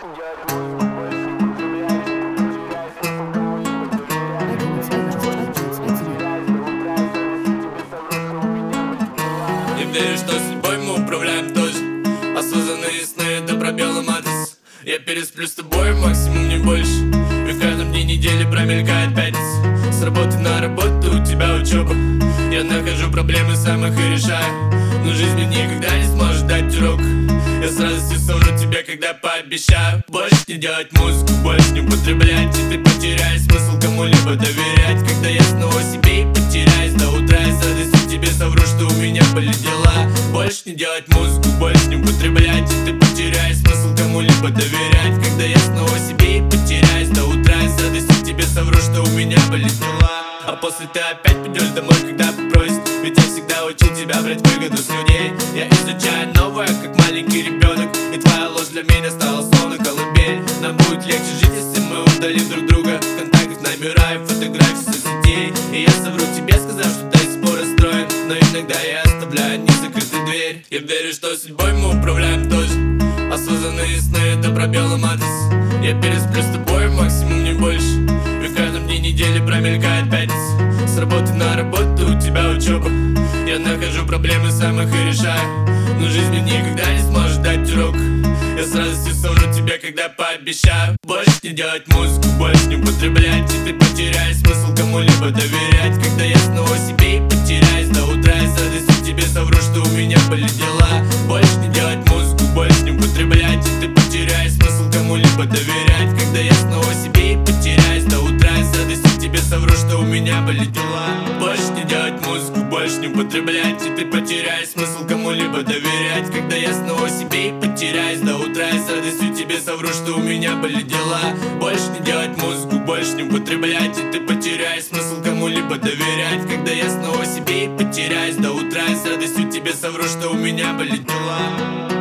Не верю, что судьбой мы управляем тоже. Осознанные сны — это про белый адрес. Я пересплю с тобой, максимум не больше. И в каждом дне недели промелькает пятница. С работы на работу, у тебя учеба. Я нахожу проблемы, сам их и решаю. Но жизнь мне никогда не сможет дать урок. Я с радостью совру тебе, когда пообещаю больше не делать музыку, больше не употреблять. И ты потеряешь смысл кому-либо доверять. Когда я снова себе и потеряюсь до утра, я с радостью тебе совру, что у меня были дела. Больше не делать музыку, больше не употреблять. И ты потеряешь смысл кому-либо доверять. Когда я снова себе и потеряюсь до утра, я с радостью тебе совру, что у меня были дела. А после ты опять пойдешь домой, когда попросит. Ведь я всегда учил тебя брать выгоду с людей. Я изучаю новое, как маленький ребенок. И твоя ложь для меня стала словно колыбель. Нам будет легче жить, если мы удалим друг друга. В контактах номера и фотографии соцсетей. И я совру тебе, сказав, что до сих пор расстроен. Но иногда я оставляю незакрытой дверь. Я верю, что судьбой мы управляем тоже. Осознанные сны — это про белый адрес. Я пересплю с тобой, максимум не больше. И в каждом дне недели промелькает пятница. С работы на работу, у тебя учеба. Я нахожу проблемы, сам их и решаю. Но жизнь мне никогда не сможет дать урок. Я с радостью совру тебе, когда пообещаю больше не делать музыку, больше не употреблять. И ты потеряешь смысл кому-либо доверять. Когда я снова себе и потеряюсь до утра, я с радостью тебе совру, что у меня были дела. Больше не делать музыку, больше не употреблять. И ты потеряешь смысл кому-либо доверять. Когда я снова себе и потеряюсь до утра, я с радостью тебе совру, что у меня были дела. Больше не делать музыку, больше не употреблять. И ты потеряешь смысл кому-либо доверять. Когда я снова себе и потеряюсь до утра, я с радостью тебе совру, что у меня были дела. Больше не делать музыку, больше не употреблять. И ты потеряешь смысл кому-либо доверять. Когда я снова себе и потеряюсь до утра, я с радостью тебе совру, что у меня были дела.